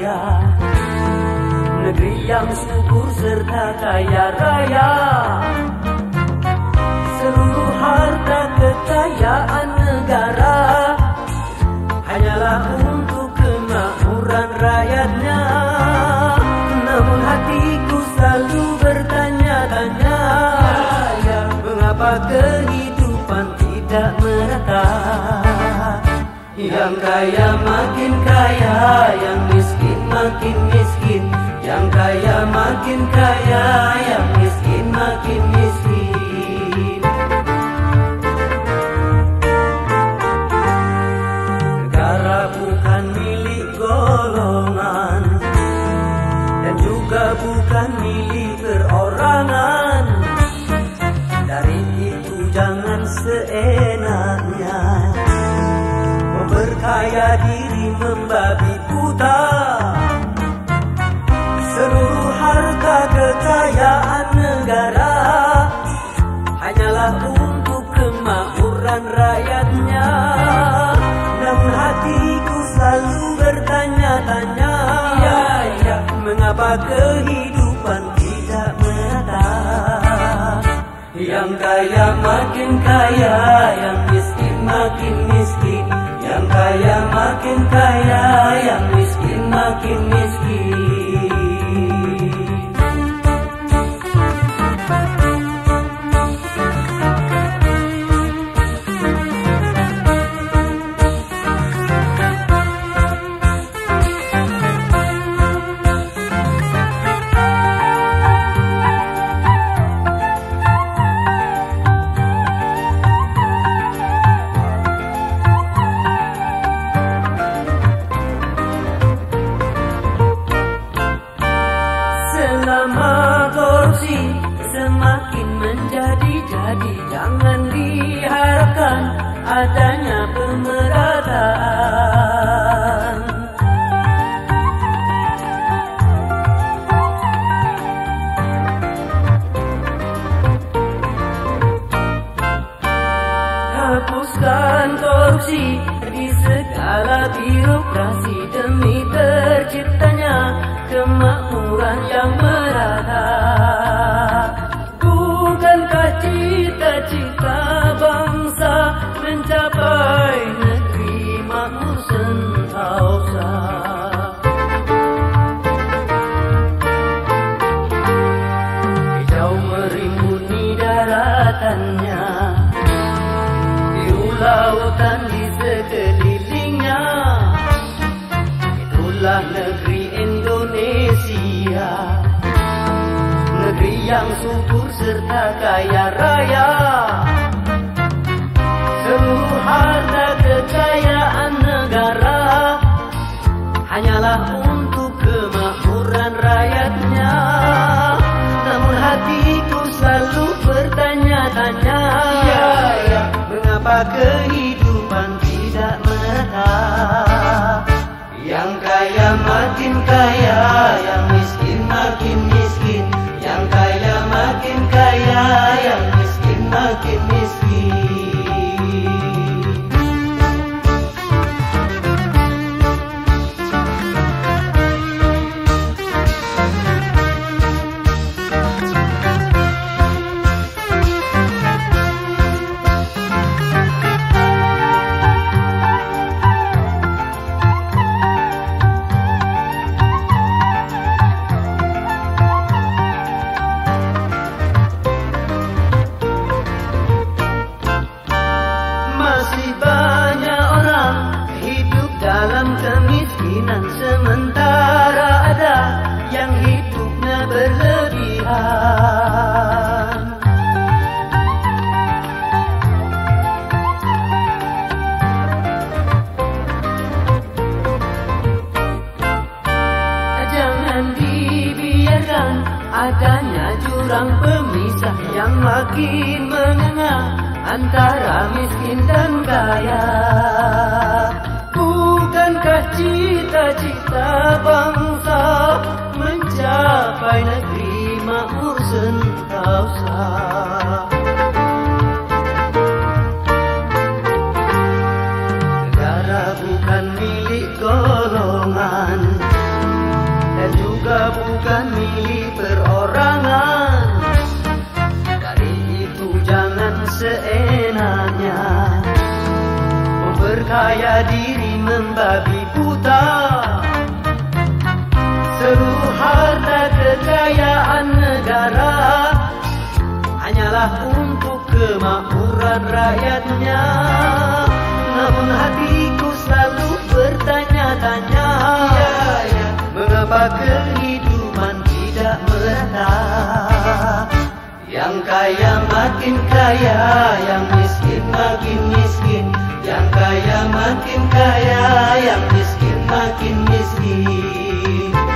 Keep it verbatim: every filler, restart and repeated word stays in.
raya, negeri yang subur serta kaya raya. Seluruh harta kekayaan negara hanyalah untuk kemakmuran rakyatnya. Namun hatiku selalu bertanya-tanya, mengapa kehidupan tidak merata? Yang kaya makin kaya, yang miskin makin miskin. Yang kaya makin kaya, yang miskin makin miskin. Negara bukan milik golongan, dan juga bukan milik perorangan. Dari itu jangan seenaknya memperkaya diri membabi buta. Seluruh harta kekayaan negara hanyalah untuk kemakmuran rakyatnya. Namun hatiku selalu bertanya-tanya, ya, ya, mengapa kehidupan tidak merata? Yang kaya makin kaya, yang miskin makin miskin. Yang kaya makin kaya, yang miskin makin miskin. Selama korupsi semakin menjadi-jadi, jangan diharapkan adanya pemerataan. Hapuskan korupsi di segala birokrasi demi terciptanya kemakmuran yang merata. Bukankah cita-cita bangsa mencapai negeri makmur sentosa? Hijau merimbuni daratannya, biru lautan di sekelilingnya. Itulah negeri Indonesia, negeri yang subur serta kaya raya. Seluruh harta kekayaan negara hanyalah untuk kemakmuran rakyatnya. Namun hatiku selalu bertanya-tanya, ya, ya, mengapa kehidupan tidak merata? Yang kaya makin kaya, yang miskin makin miskin. Yang kaya makin kaya, yang miskin makin miskin. Sementara ada yang hidupnya berlebihan. Jangan dibiarkan adanya jurang pemisah yang makin menganga antara miskin dan kaya. Bukankah cita-cita bangsa mencapai negeri makmur sentosa? Negara bukan milik golongan, dan juga bukan milik perorangan. Dari itu jangan seenaknya memperkaya diri membabi buta. Seluruh harta kekayaan negara hanyalah untuk kemakmuran rakyatnya. Namun hatiku selalu bertanya-tanya, ya, ya, mengapa kehidupan tidak merata? Yang kaya makin kaya, yang miskin makin miskin. Yang kaya makin kaya, yang miskin makin miskin.